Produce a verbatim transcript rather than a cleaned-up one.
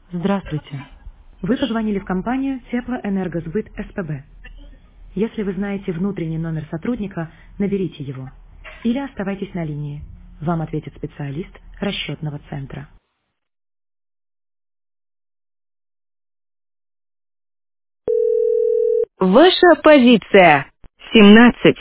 Здравствуйте. Вы позвонили в компанию Теплоэнергосбыт СПБ. Если вы знаете внутренний номер сотрудника, наберите его. Или оставайтесь на линии. Вам ответит специалист расчетного центра. Ваша позиция. семнадцать.